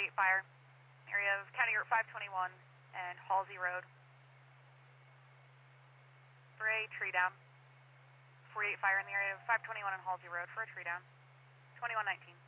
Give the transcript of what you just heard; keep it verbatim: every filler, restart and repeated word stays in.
forty-eight fire, area of County Route five twenty-one and Halsey Road. For a tree down. forty-eight fire in the area of five twenty-one and Halsey Road for a tree down. twenty-one nineteen.